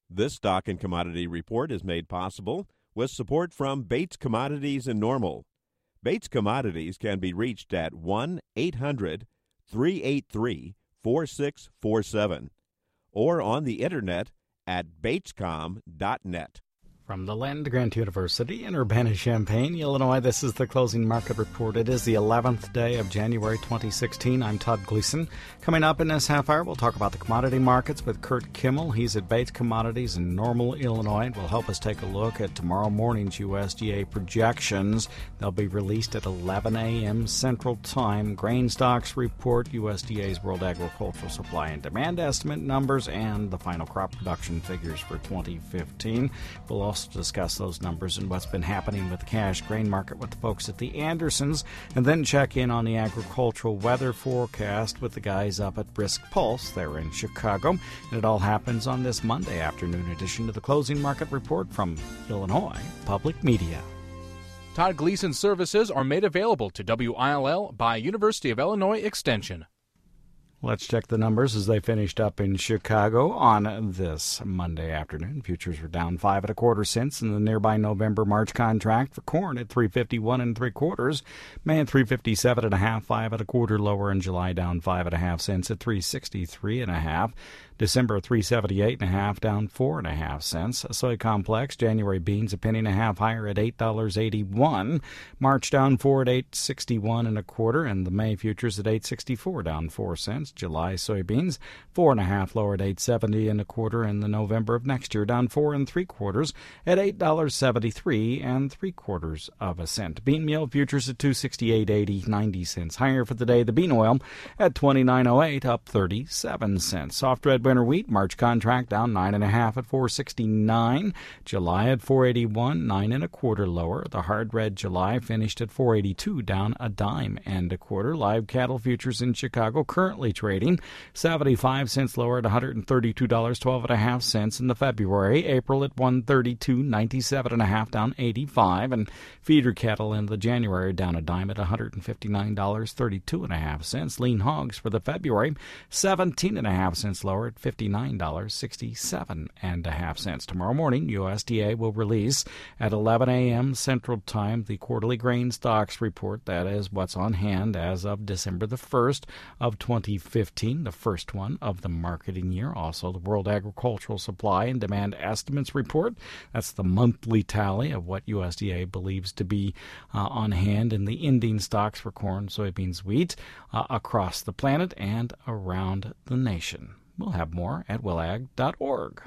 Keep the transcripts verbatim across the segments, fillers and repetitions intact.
This stock and commodity report is made possible with support from Bates Commodities in Normal. Bates Commodities can be reached at one eight hundred three eight three four six four seven or on the internet at batescom dot net. From the Land Grant University in Urbana-Champaign, Illinois, this is the Closing Market Report. It is the eleventh day of January twenty sixteen. I'm Todd Gleason. Coming up in this half hour, we'll talk about the commodity markets with Kurt Kimmel. He's at Bates Commodities in Normal, Illinois, and will help us take a look at tomorrow morning's U S D A projections. They'll be released at eleven a.m. Central Time. Grain stocks report, U S D A's World Agricultural Supply and Demand estimate numbers, and the final crop production figures for twenty fifteen. We'll also discuss those numbers and what's been happening with the cash grain market with the folks at the Andersons, and then check in on the agricultural weather forecast with the guys up at Brisk Pulse there in Chicago. And it all happens on this Monday afternoon edition of the Closing Market Report from Illinois Public Media. Todd Gleason services are made available to W I L L by University of Illinois Extension. Let's check the numbers as they finished up in Chicago on this Monday afternoon. Futures were down five and a quarter cents in the nearby November March contract for corn at three fifty-one and three quarters. May at three fifty-seven and a half, five and a quarter lower in July, down five and a half cents at three sixty-three and a half. December three seventy-eight and a half, down four and a half cents. Soy complex January beans a penny and a half higher at eight dollars and eighty-one cents. March down four at eight sixty-one and a quarter, and the May futures at eight sixty-four, down four cents. July soybeans four and a half lower at eight seventy and a quarter, and the November of next year down four and three quarters at eight dollars seventy-three and three quarters of a cent. Bean meal futures at two sixty-eight eighty, ninety cents higher for the day. The bean oil at twenty-nine oh eight, up thirty-seven cents. Soft red winter wheat March contract down nine and a half at four sixty-nine. July at four eighty-one, nine and a quarter lower. The hard red July finished at four eighty-two, down a dime and a quarter. Live cattle futures in Chicago currently trading seventy-five cents lower at one hundred thirty-two dollars and twelve and a half cents in the February. April at one thirty-two ninety-seven and a half, down eighty-five, and feeder cattle in the January down a dime at one hundred fifty-nine dollars and thirty-two and a half cents. Lean hogs for the February seventeen and a half cents lower at fifty-nine dollars and sixty-seven and a half cents. Tomorrow morning, U S D A will release at eleven a.m. Central Time the quarterly grain stocks report. That is what's on hand as of December the first of twenty fifteen, the first one of the marketing year. Also, the World Agricultural Supply and Demand estimates report. That's the monthly tally of what U S D A believes to be uh, on hand in the ending stocks for corn, soybeans, wheat uh, across the planet and around the nation. We'll have more at willag dot org.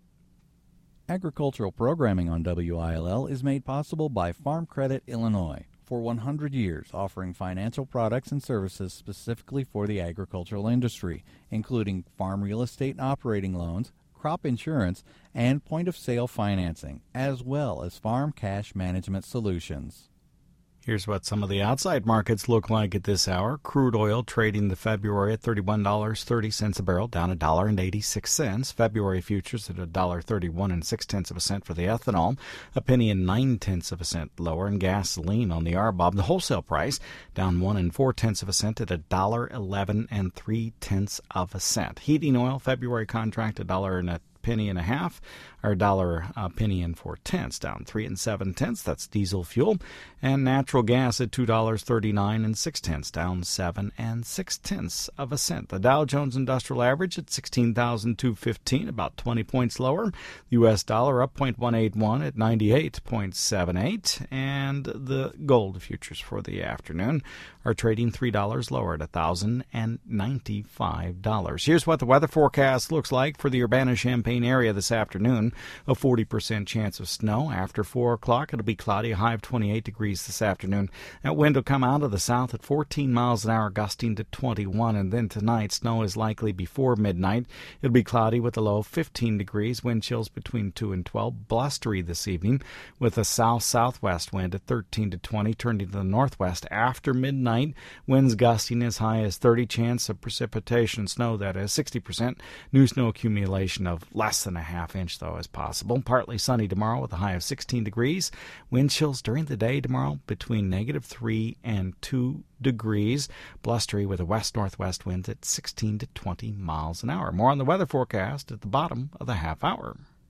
Agricultural programming on W I L L is made possible by Farm Credit Illinois. For one hundred years, offering financial products and services specifically for the agricultural industry, including farm real estate and operating loans, crop insurance, and point-of-sale financing, as well as farm cash management solutions. Here's what some of the outside markets look like at this hour. Crude oil trading the February at thirty-one dollars and thirty cents a barrel, down one dollar and eighty-six cents. February futures at one dollar thirty-one and six tenths of a cent for the ethanol, a penny and nine tenths of a cent lower. And gasoline on the R B O B, the wholesale price down one and four tenths of a cent at one dollar eleven and three tenths of a cent. Heating oil February contract a dollar and a penny and a half, or a dollar a penny and four tenths, down three and seven tenths. That's diesel fuel. And natural gas at two dollars thirty-nine and six tenths, down seven and six tenths of a cent. The Dow Jones Industrial Average at sixteen thousand two hundred fifteen, about twenty points lower. The U S dollar up zero point one eight one at ninety-eight point seven eight, and the gold futures for the afternoon are trading three dollars lower at one thousand ninety-five dollars. Here's what the weather forecast looks like for the Urbana-Champaign area this afternoon. A forty percent chance of snow. After four o'clock, it'll be cloudy, a high of twenty-eight degrees this afternoon. That wind will come out of the south at fourteen miles an hour, gusting to twenty-one. And then tonight, snow is likely before midnight. It'll be cloudy with a low of fifteen degrees. Wind chills between two and twelve. Blustery this evening with a south-southwest wind at thirteen to twenty, turning to the northwest after midnight. Winds gusting as high as thirty. Chance of precipitation, snow that is, sixty percent. New snow accumulation of less than a half inch, though, is possible. Partly sunny tomorrow with a high of sixteen degrees. Wind chills during the day tomorrow between negative three and two degrees. Blustery with a west-northwest wind at sixteen to twenty miles an hour. More on the weather forecast at the bottom of the half hour.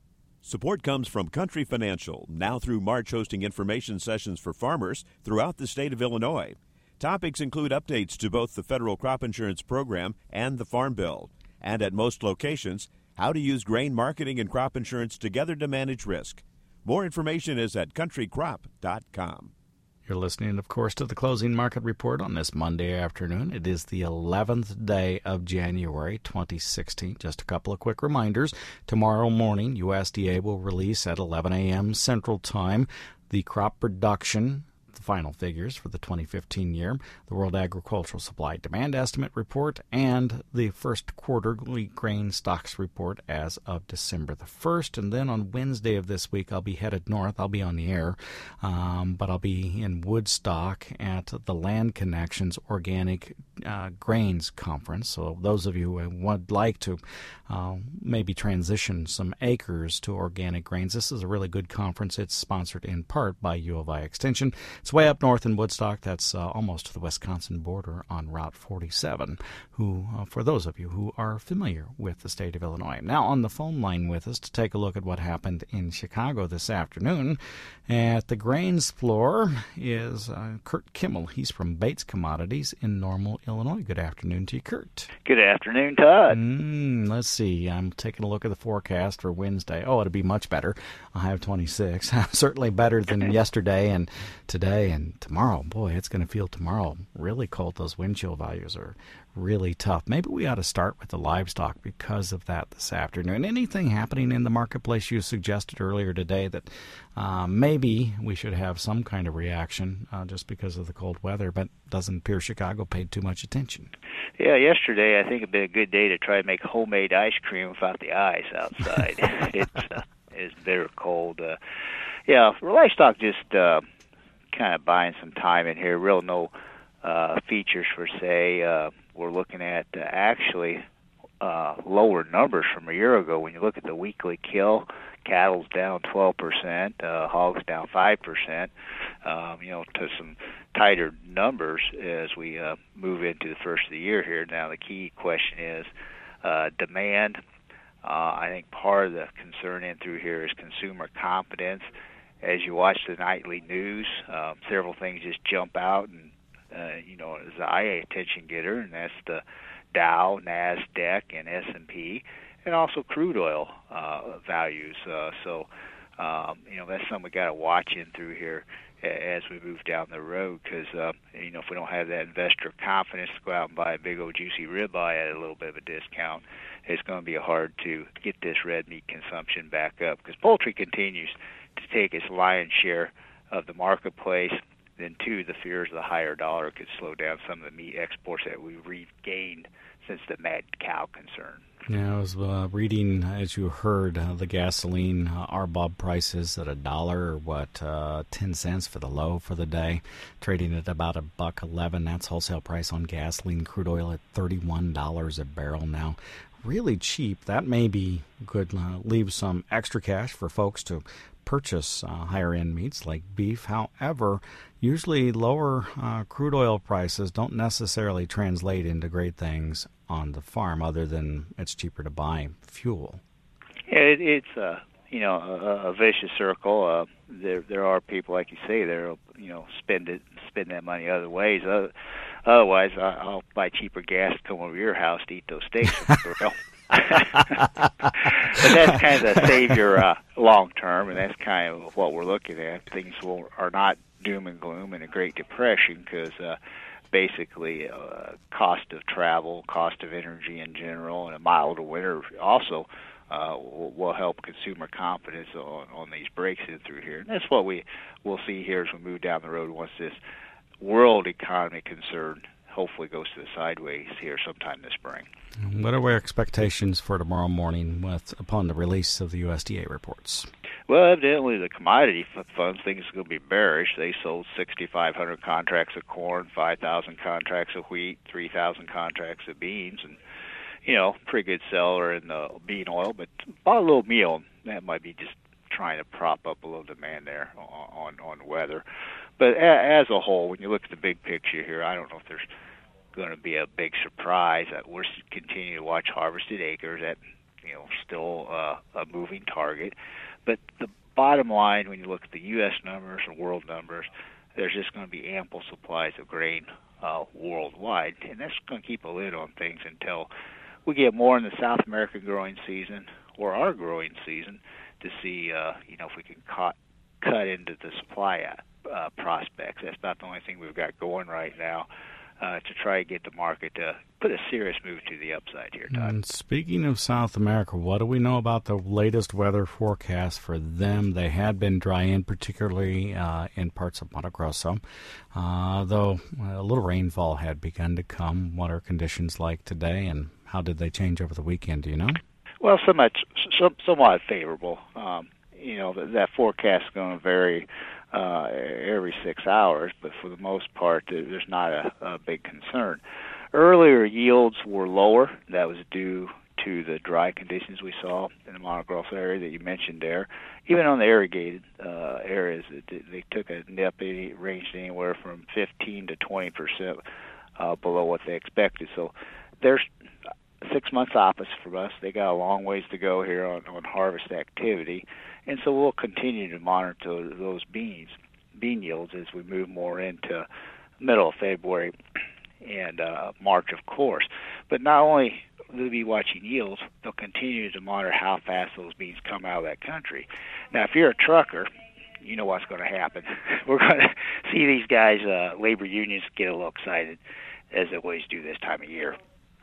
Support comes from Country Financial, now through March hosting information sessions for farmers throughout the state of Illinois. Topics include updates to both the federal crop insurance program and the Farm Bill. And at most locations, how to use grain marketing and crop insurance together to manage risk. More information is at country crop dot com. You're listening, of course, to the Closing Market Report on this Monday afternoon. It is the eleventh day of January twenty sixteen. Just a couple of quick reminders. Tomorrow morning, U S D A will release at eleven a.m. Central Time the crop production, the final figures for the twenty fifteen year, the World Agricultural Supply Demand Estimate Report, and the first quarterly grain stocks report as of December the first. And then on Wednesday of this week, I'll be headed north. I'll be on the air, um, but I'll be in Woodstock at the Land Connections Organic uh, Grains Conference. So those of you who would like to uh, maybe transition some acres to organic grains, this is a really good conference. It's sponsored in part by U of I Extension. It's way up north in Woodstock. That's uh, almost to the Wisconsin border on Route forty-seven, who, uh, for those of you who are familiar with the state of Illinois. Now on the phone line with us to take a look at what happened in Chicago this afternoon at the grains floor is uh, Kurt Kimmel. He's from Bates Commodities in Normal, Illinois. Good afternoon to you, Kurt. Good afternoon, Todd. Mm, let's see. I'm taking a look at the forecast for Wednesday. Oh, it'll be much better. I have twenty-six. Certainly better than yesterday and today and tomorrow. Boy, it's going to feel tomorrow really cold. Those wind chill values are really tough. Maybe we ought to start with the livestock because of that this afternoon. Anything happening in the marketplace? You suggested earlier today that uh, maybe we should have some kind of reaction uh, just because of the cold weather, but doesn't appear Chicago paid too much attention. Yeah, yesterday I think it'd been a good day to try to make homemade ice cream without the ice outside. it's uh, it's bitter cold. Uh, yeah, for livestock, just uh, kind of buying some time in here. Real no uh, features per se. Uh, we're looking at uh, actually uh, lower numbers from a year ago. When you look at the weekly kill, cattle's down twelve percent, uh, hogs down five percent. Um, you know, to some tighter numbers as we uh, move into the first of the year here. Now, the key question is uh, demand. Uh, I think part of the concern in through here is consumer confidence. As you watch the nightly news, um, several things just jump out and, uh, you know, as the eye attention getter, and that's the Dow, NASDAQ, and S and P, and also crude oil uh, values. Uh, so, um, you know, that's something we got to watch in through here as we move down the road, because, uh, you know, if we don't have that investor confidence to go out and buy a big old juicy ribeye at a little bit of a discount, it's going to be hard to get this red meat consumption back up, because poultry continues to take its lion's share of the marketplace. Then, two, the fears of the higher dollar could slow down some of the meat exports that we've regained since the mad cow concern. Yeah, I was uh, reading, as you heard, uh, the gasoline uh, R B O B prices at a dollar or what, uh, ten cents for the low for the day, trading at about a buck eleven. That's wholesale price on gasoline. Crude oil at thirty-one dollars a barrel now. Really cheap. That maybe could uh, leave some extra cash for folks to purchase uh, higher-end meats like beef. However, usually lower uh, crude oil prices don't necessarily translate into great things on the farm, other than it's cheaper to buy fuel. Yeah, it, it's uh, you know a, a vicious circle. Uh, there there are people, like you say, they'll you know spend it spend that money other ways. Uh, otherwise, I, I'll buy cheaper gas to come over to your house to eat those steaks. But that's kind of the savior uh, long term, and that's kind of what we're looking at. Things will, are not doom and gloom and a Great Depression, because uh, basically uh, cost of travel, cost of energy in general, and a milder winter also uh, will, will help consumer confidence on, on these breaks in through here. And that's what we will see here as we move down the road once this world economy concern hopefully goes to the sideways here sometime this spring. What are our expectations for tomorrow morning with upon the release of the U S D A reports? Well, evidently the commodity funds think it's going to be bearish. They sold sixty-five hundred contracts of corn, five thousand contracts of wheat, three thousand contracts of beans, and, you know, pretty good seller in the bean oil, but bought a little meal. That might be just trying to prop up a little demand there on, on, on weather. But as a whole, when you look at the big picture here, I don't know if there's going to be a big surprise. We're continuing to watch harvested acres. That you know, still uh, a moving target. But the bottom line, when you look at the U S numbers and world numbers, there's just going to be ample supplies of grain uh, worldwide, and that's going to keep a lid on things until we get more in the South American growing season or our growing season to see, uh, you know, if we can cut cut into the supply uh, prospects. That's about the only thing we've got going right now uh, to try to get the market to put a serious move to the upside here, Todd. And speaking of South America, what do we know about the latest weather forecast for them? They had been dry in, particularly uh, in parts of Mato Grosso, uh, though a little rainfall had begun to come. What are conditions like today, and how did they change over the weekend? Do you know? Well, somewhat, somewhat favorable. Um, you know, that, that forecast is going to vary uh, every six hours, but for the most part, there's not a, a big concern. Earlier yields were lower. That was due to the dry conditions we saw in the Mato Grosso area that you mentioned there. Even on the irrigated uh, areas, it, they took a nip. It ranged anywhere from fifteen to twenty percent uh, below what they expected. So there's six months opposite from us. They got a long ways to go here on, on harvest activity, and so we'll continue to monitor those beans, bean yields as we move more into middle of February and uh, March, of course. But not only will they be watching yields, they'll continue to monitor how fast those beans come out of that country. Now, if you're a trucker, you know what's going to happen. We're going to see these guys, uh, labor unions, get a little excited, as they always do this time of year.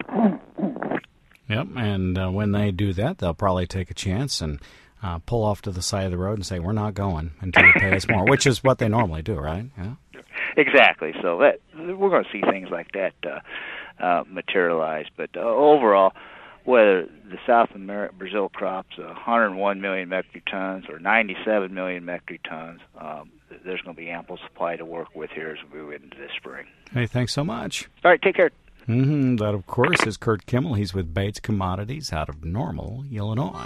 Yep, and uh, when they do that, they'll probably take a chance and uh, pull off to the side of the road and say, we're not going until you pay us more, which is what they normally do, right? Yeah. Exactly. So that we're going to see things like that uh, uh, materialize. But uh, overall, whether the South America Brazil crop's one hundred one million metric tons or ninety-seven million metric tons, um, there's going to be ample supply to work with here as we move into this spring. Hey, thanks so much. All right, take care. Mm-hmm. That, of course, is Kurt Kimmel. He's with Bates Commodities out of Normal, Illinois.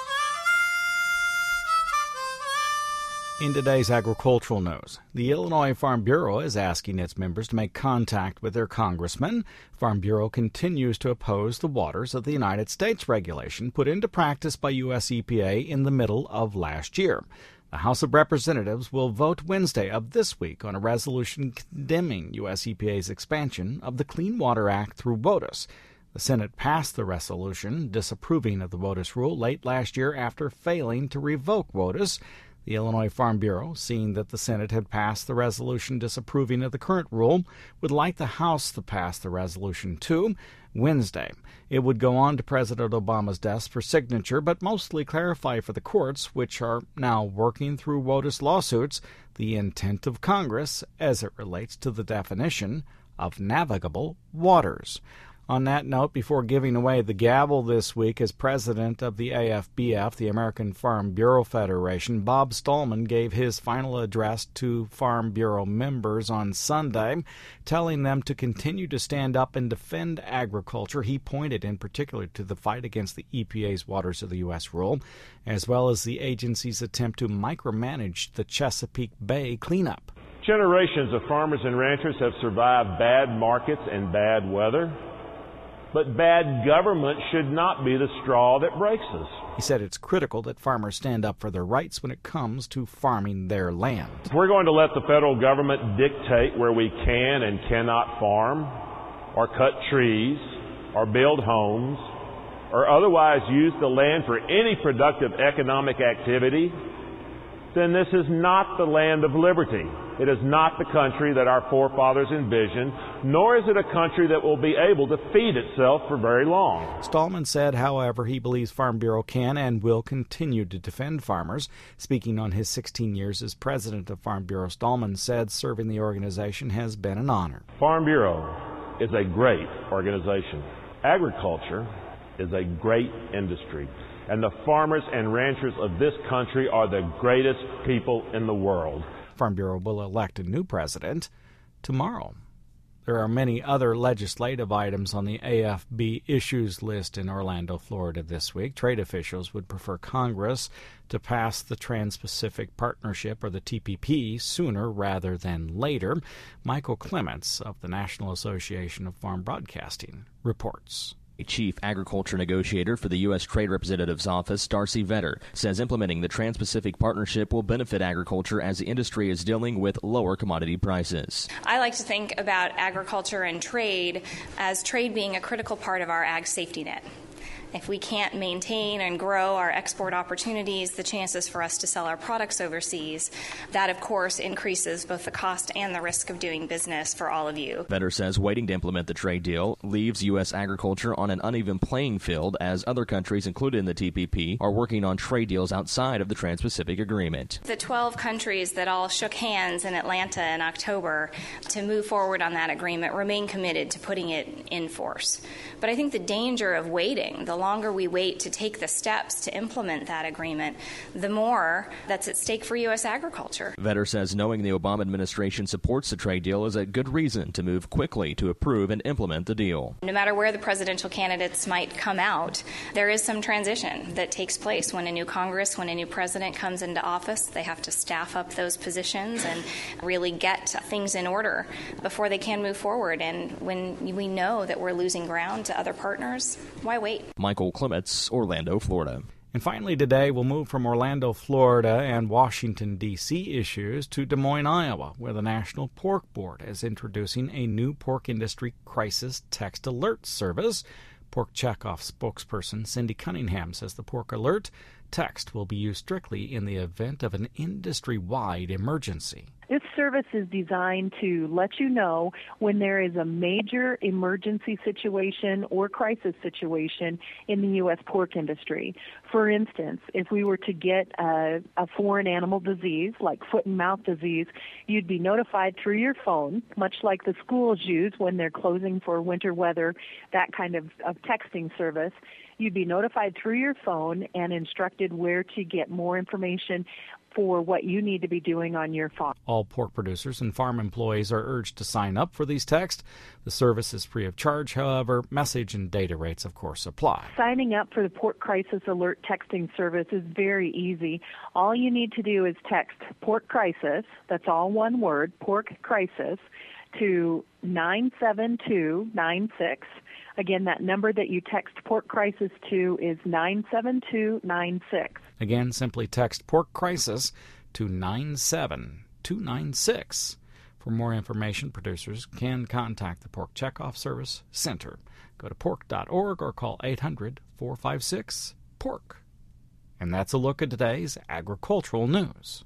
In today's agricultural news, the Illinois Farm Bureau is asking its members to make contact with their congressman. Farm Bureau continues to oppose the waters of the United States regulation put into practice by U S E P A in the middle of last year. The House of Representatives will vote Wednesday of this week on a resolution condemning U S E P A's expansion of the Clean Water Act through WOTUS. The Senate passed the resolution disapproving of the WOTUS rule late last year after failing to revoke WOTUS. The Illinois Farm Bureau, seeing that the Senate had passed the resolution disapproving of the current rule, would like the House to pass the resolution too Wednesday. It would go on to President Obama's desk for signature, but mostly clarify for the courts, which are now working through WOTUS lawsuits, the intent of Congress as it relates to the definition of navigable waters. On that note, before giving away the gavel this week as president of the A F B F, the American Farm Bureau Federation, Bob Stallman gave his final address to Farm Bureau members on Sunday, telling them to continue to stand up and defend agriculture. He pointed in particular to the fight against the E P A's Waters of the U S rule, as well as the agency's attempt to micromanage the Chesapeake Bay cleanup. Generations of farmers and ranchers have survived bad markets and bad weather. But bad government should not be the straw that breaks us. He said it's critical that farmers stand up for their rights when it comes to farming their land. If we're going to let the federal government dictate where we can and cannot farm, or cut trees, or build homes, or otherwise use the land for any productive economic activity, then this is not the land of liberty. It is not the country that our forefathers envisioned, nor is it a country that will be able to feed itself for very long. Stallman said, however, he believes Farm Bureau can and will continue to defend farmers. Speaking on his sixteen years as president of Farm Bureau, Stallman said serving the organization has been an honor. Farm Bureau is a great organization. Agriculture is a great industry. And the farmers and ranchers of this country are the greatest people in the world. Farm Bureau will elect a new president tomorrow. There are many other legislative items on the A F B issues list in Orlando, Florida this week. Trade officials would prefer Congress to pass the Trans-Pacific Partnership, or the T P P, sooner rather than later. Michael Clements of the National Association of Farm Broadcasting reports. Chief Agriculture Negotiator for the U S Trade Representative's Office, Darcy Vetter, says implementing the Trans-Pacific Partnership will benefit agriculture as the industry is dealing with lower commodity prices. I like to think about agriculture and trade as trade being a critical part of our ag safety net. If we can't maintain and grow our export opportunities, the chances for us to sell our products overseas, that, of course, increases both the cost and the risk of doing business for all of you. Vetter says waiting to implement the trade deal leaves U S agriculture on an uneven playing field as other countries included in the T P P are working on trade deals outside of the Trans-Pacific Agreement. The twelve countries that all shook hands in Atlanta in October to move forward on that agreement remain committed to putting it in force. But I think the danger of waiting, the longer we wait to take the steps to implement that agreement, the more that's at stake for U S agriculture. Vetter says knowing the Obama administration supports the trade deal is a good reason to move quickly to approve and implement the deal. No matter where the presidential candidates might come out, there is some transition that takes place when a new Congress, when a new president comes into office. They have to staff up those positions and really get things in order before they can move forward. And when we know that we're losing ground to other partners, why wait? Michael Clements, Orlando, Florida. And finally today, we'll move from Orlando, Florida and Washington, D C issues to Des Moines, Iowa, where the National Pork Board is introducing a new pork industry crisis text alert service. Pork Checkoff spokesperson Cindy Cunningham says the Pork Alert text will be used strictly in the event of an industry-wide emergency. This service is designed to let you know when there is a major emergency situation or crisis situation in the U S pork industry. For instance, if we were to get a, a foreign animal disease like foot and mouth disease, you'd be notified through your phone, much like the schools use when they're closing for winter weather, that kind of, of texting service. You'd be notified through your phone and instructed where to get more information for what you need to be doing on your farm. All pork producers and farm employees are urged to sign up for these texts. The service is free of charge, however, message and data rates, of course, apply. Signing up for the Pork Crisis Alert texting service is very easy. All you need to do is text Pork Crisis, that's all one word, Pork Crisis, to nine seven two nine six. Again, that number that you text Pork Crisis to is nine seven two nine six. Again, simply text Pork Crisis to nine seven two nine six. For more information, producers can contact the Pork Checkoff Service Center. Go to pork dot org or call eight hundred four five six pork. And that's a look at today's agricultural news.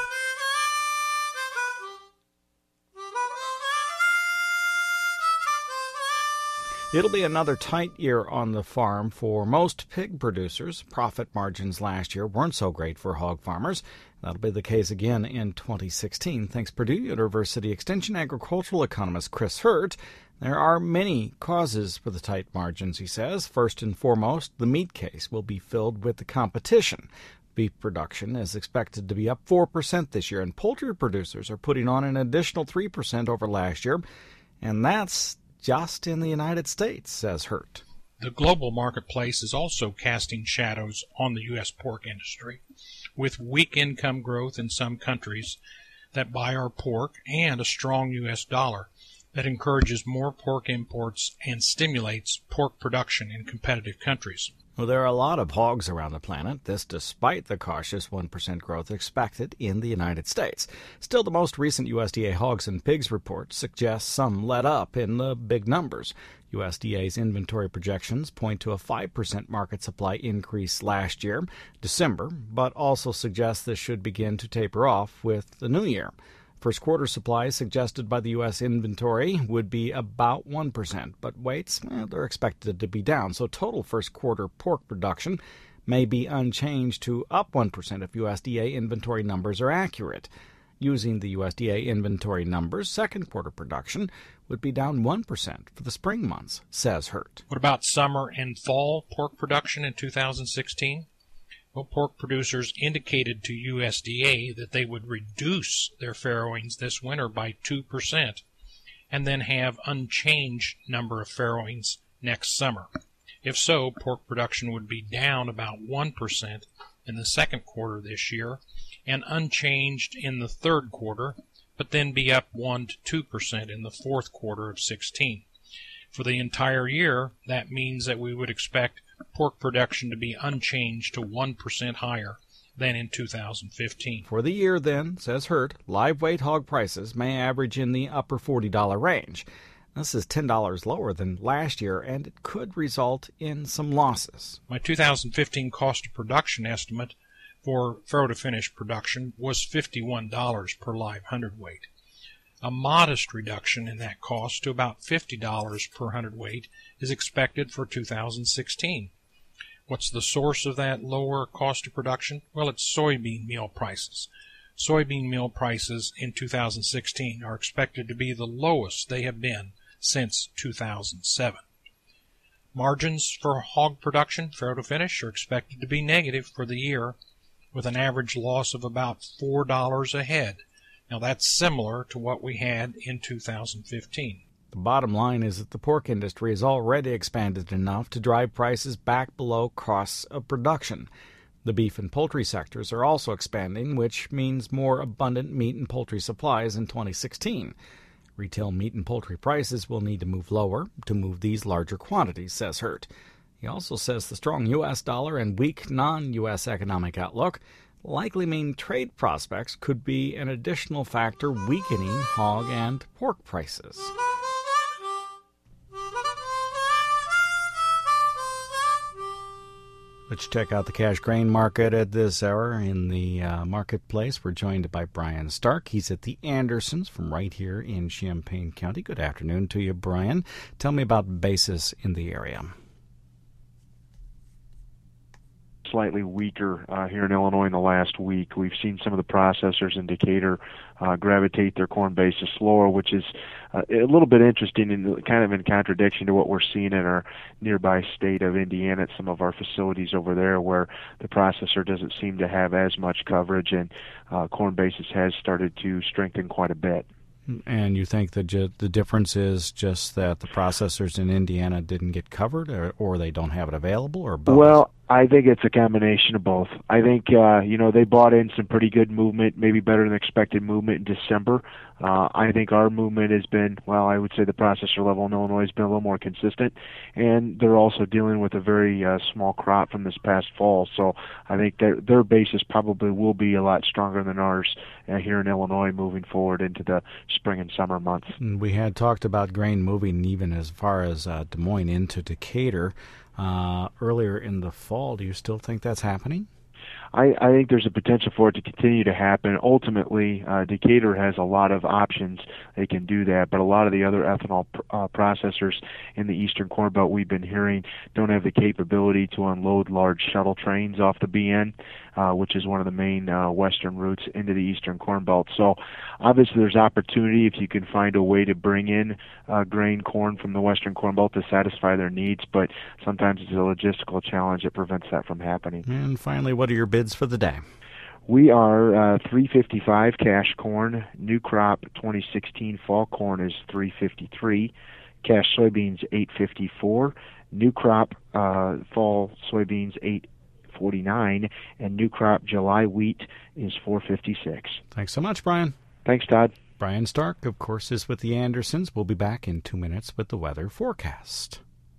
It'll be another tight year on the farm for most pig producers. Profit margins last year weren't so great for hog farmers. That'll be the case again in twenty sixteen. Thanks Purdue University Extension agricultural economist Chris Hurt. There are many causes for the tight margins, he says. First and foremost, the meat case will be filled with the competition. Beef production is expected to be up four percent this year, and poultry producers are putting on an additional three percent over last year. And that's just in the United States, says Hurt. The global marketplace is also casting shadows on the U S pork industry, with weak income growth in some countries that buy our pork and a strong U S dollar that encourages more pork imports and stimulates pork production in competitive countries. Well, there are a lot of hogs around the planet, this despite the cautious one percent growth expected in the United States. Still, the most recent U S D A Hogs and Pigs report suggests some let up in the big numbers. U S D A's inventory projections point to a five percent market supply increase last year, December, but also suggest this should begin to taper off with the new year. First quarter supplies suggested by the U S inventory would be about one percent, but weights, eh, they're expected to be down. So total first quarter pork production may be unchanged to up one percent if U S D A inventory numbers are accurate. Using the U S D A inventory numbers, second quarter production would be down one percent for the spring months, says Hurt. What about summer and fall pork production in two thousand sixteen? Well, pork producers indicated to U S D A that they would reduce their farrowings this winter by two percent and then have unchanged number of farrowings next summer. If so, pork production would be down about one percent in the second quarter this year and unchanged in the third quarter, but then be up one to two percent in the fourth quarter of sixteen. For the entire year, that means that we would expect pork production to be unchanged to one percent higher than in two thousand fifteen. For the year, then, says Hurt, live weight hog prices may average in the upper forty dollars range. This is ten dollars lower than last year, and it could result in some losses. My two thousand fifteen cost of production estimate for farrow-to-finish production was fifty-one dollars per live hundredweight. A modest reduction in that cost to about fifty dollars per hundredweight is expected for two thousand sixteen. What's the source of that lower cost of production? Well, it's soybean meal prices. Soybean meal prices in two thousand sixteen are expected to be the lowest they have been since two thousand seven. Margins for hog production, farrow-to-finish, are expected to be negative for the year, with an average loss of about four dollars a head. Now, that's similar to what we had in two thousand fifteen. The bottom line is that the pork industry has already expanded enough to drive prices back below costs of production. The beef and poultry sectors are also expanding, which means more abundant meat and poultry supplies in twenty sixteen. Retail meat and poultry prices will need to move lower to move these larger quantities, says Hurt. He also says the strong U S dollar and weak non-U S economic outlook likely mean trade prospects could be an additional factor weakening hog and pork prices. Let's check out the cash grain market at this hour in the uh, marketplace. We're joined by Brian Stark. He's at the Andersons from right here in Champaign County. Good afternoon to you, Brian. Tell me about basis in the area. Slightly weaker uh, here in Illinois in the last week. We've seen some of the processors in Decatur uh, gravitate their corn basis lower, which is uh, a little bit interesting and kind of in contradiction to what we're seeing in our nearby state of Indiana at some of our facilities over there, where the processor doesn't seem to have as much coverage, and uh, corn basis has started to strengthen quite a bit. And you think that ju- the difference is just that the processors in Indiana didn't get covered, or, or they don't have it available, or both? Well, I think it's a combination of both. I think, uh, you know, they bought in some pretty good movement, maybe better than expected movement in December. Uh, I think our movement has been, well, I would say the processor level in Illinois has been a little more consistent, and they're also dealing with a very uh, small crop from this past fall. So I think their, their basis probably will be a lot stronger than ours uh, here in Illinois moving forward into the spring and summer months. We had talked about grain moving even as far as uh, Des Moines into Decatur uh, earlier in the fall. Do you still think that's happening? I, I think there's a potential for it to continue to happen. Ultimately, uh, Decatur has a lot of options. They can do that, but a lot of the other ethanol pr- uh, processors in the Eastern Corn Belt we've been hearing don't have the capability to unload large shuttle trains off the B N, uh, which is one of the main uh, western routes into the Eastern Corn Belt. So obviously there's opportunity if you can find a way to bring in uh, grain corn from the Western Corn Belt to satisfy their needs, but sometimes it's a logistical challenge that prevents that from happening. And finally, what are your bids for the day? We are uh, three fifty-five cash corn. New crop twenty sixteen fall corn is three fifty-three. Cash soybeans eight fifty-four. New crop uh, fall soybeans eight forty-nine, and new crop July wheat is four fifty-six. Thanks so much, Brian. Thanks, Todd. Brian Stark, of course, is with the Andersons. We'll be back in two minutes with the weather forecast.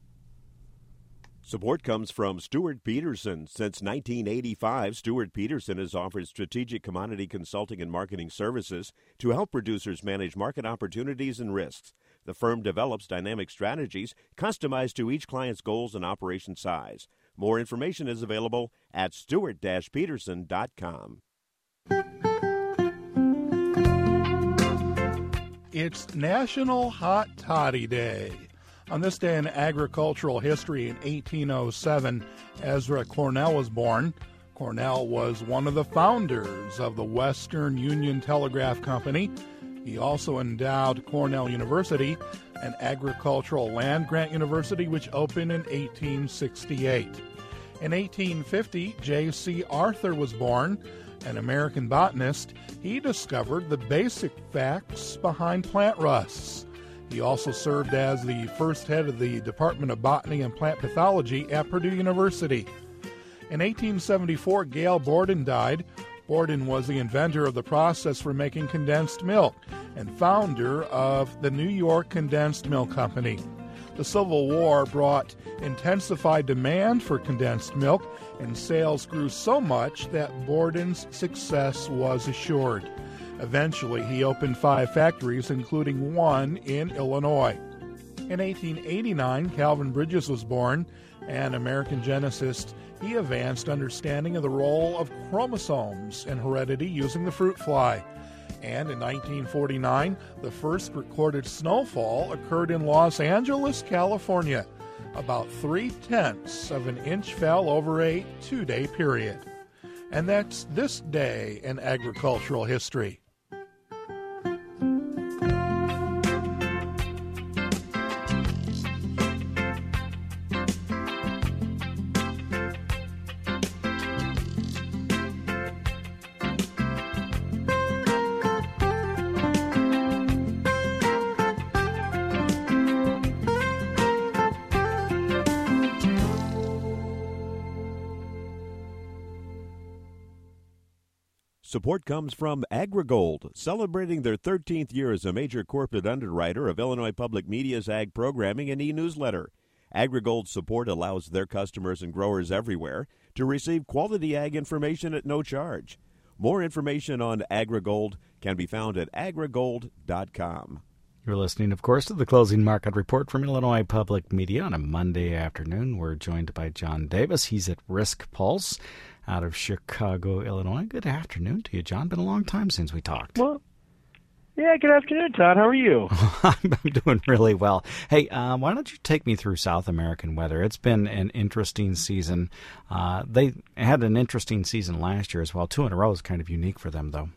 Support comes from Stuart Peterson. Since nineteen eighty-five, Stuart Peterson has offered strategic commodity consulting and marketing services to help producers manage market opportunities and risks. The firm develops dynamic strategies customized to each client's goals and operation size. More information is available at stuart dash peterson dot com. It's National Hot Toddy Day. On this day in agricultural history in eighteen oh seven, Ezra Cornell was born. Cornell was one of the founders of the Western Union Telegraph Company. He also endowed Cornell University, an agricultural land-grant university which opened in eighteen sixty-eight. In eighteen fifty, J C Arthur was born, an American botanist. He discovered the basic facts behind plant rusts. He also served as the first head of the Department of Botany and Plant Pathology at Purdue University. In eighteen seventy-four, Gail Borden died. Borden was the inventor of the process for making condensed milk and founder of the New York Condensed Milk Company. The Civil War brought intensified demand for condensed milk, and sales grew so much that Borden's success was assured. Eventually, he opened five factories, including one in Illinois. In eighteen eighty-nine, Calvin Bridges was born. An American geneticist, he advanced understanding of the role of chromosomes in heredity using the fruit fly. And in nineteen forty-nine, the first recorded snowfall occurred in Los Angeles, California. About three-tenths of an inch fell over a two-day period. And that's this day in agricultural history. Support comes from AgriGold, celebrating their thirteenth year as a major corporate underwriter of Illinois Public Media's ag programming and e-newsletter. AgriGold's support allows their customers and growers everywhere to receive quality ag information at no charge. More information on AgriGold can be found at agrigold dot com. You're listening, of course, to the Closing Market Report from Illinois Public Media on a Monday afternoon. We're joined by John Davis. He's at Risk Pulse out of Chicago, Illinois. Good afternoon to you, John. Been a long time since we talked. Well, yeah, good afternoon, Todd. How are you? I'm doing really well. Hey, uh, why don't you take me through South American weather? It's been an interesting season. Uh, they had an interesting season last year as well. Two in a row is kind of unique for them, though.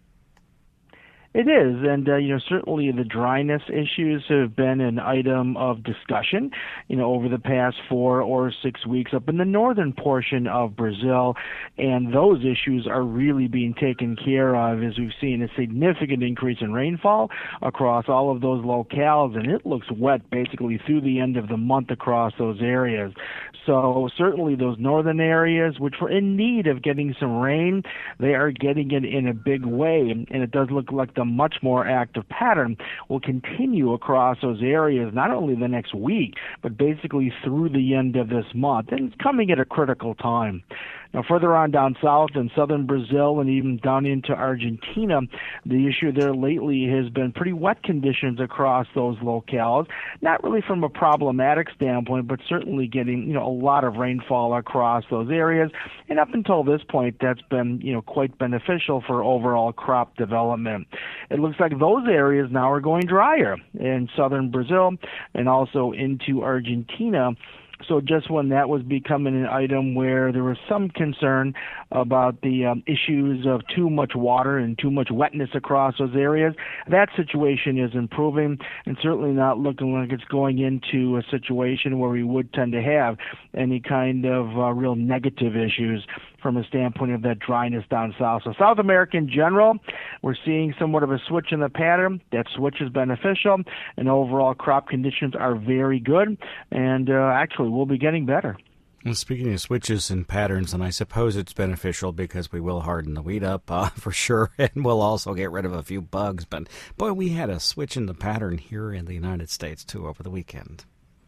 It is, and uh, you know, certainly the dryness issues have been an item of discussion, you know, over the past four or six weeks up in the northern portion of Brazil, and those issues are really being taken care of as we've seen a significant increase in rainfall across all of those locales, and it looks wet basically through the end of the month across those areas. So certainly those northern areas, which were in need of getting some rain, they are getting it in a big way, and it does look like the a much more active pattern will continue across those areas, not only the next week, but basically through the end of this month. And it's coming at a critical time. Now, further on down south in southern Brazil and even down into Argentina, the issue there lately has been pretty wet conditions across those locales, not really from a problematic standpoint, but certainly getting, you know, a lot of rainfall across those areas. And up until this point, that's been, you know, quite beneficial for overall crop development. It looks like those areas now are going drier in southern Brazil and also into Argentina. So just when that was becoming an item where there was some concern about the um, issues of too much water and too much wetness across those areas, that situation is improving and certainly not looking like it's going into a situation where we would tend to have any kind of uh, real negative issues from a standpoint of that dryness down south. So South America in general, we're seeing somewhat of a switch in the pattern. That switch is beneficial, and overall crop conditions are very good, and uh, actually we'll be getting better. Well, speaking of switches and patterns, and I suppose it's beneficial because we will harden the wheat up uh, for sure, and we'll also get rid of a few bugs. But, boy, we had a switch in the pattern here in the United States, too, over the weekend.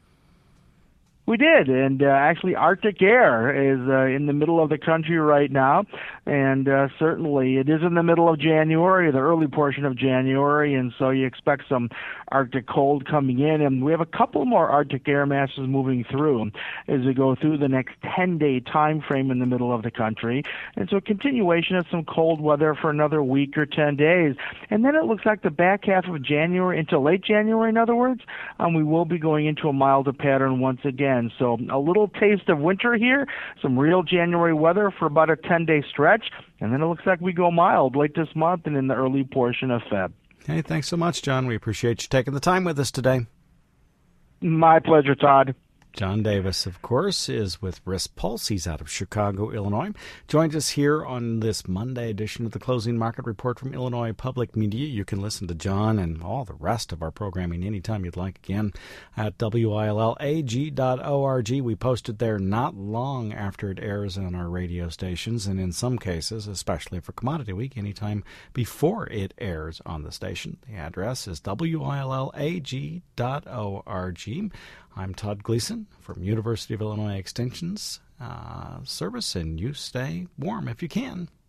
We did, and uh, actually Arctic air is uh, in the middle of the country right now, and uh, certainly it is in the middle of January, the early portion of January, and so you expect some Arctic cold coming in, and we have a couple more Arctic air masses moving through as we go through the next ten-day time frame in the middle of the country, and so a continuation of some cold weather for another week or ten days, and then it looks like the back half of January into late January, in other words, um, we will be going into a milder pattern once again. So a little taste of winter here, some real January weather for about a ten-day stretch, and then it looks like we go mild late this month and in the early portion of February. Hey, thanks so much, John. We appreciate you taking the time with us today. My pleasure, Todd. John Davis, of course, is with Risk Pulse. He's out of Chicago, Illinois. Joined us here on this Monday edition of the Closing Market Report from Illinois Public Media. You can listen to John and all the rest of our programming anytime you'd like, again, at W I L L A G dot org. We posted there not long after it airs on our radio stations, and in some cases, especially for Commodity Week, anytime before it airs on the station. The address is W I L L A G dot org. I'm Todd Gleason from University of Illinois Extension's uh, service, and you stay warm if you can.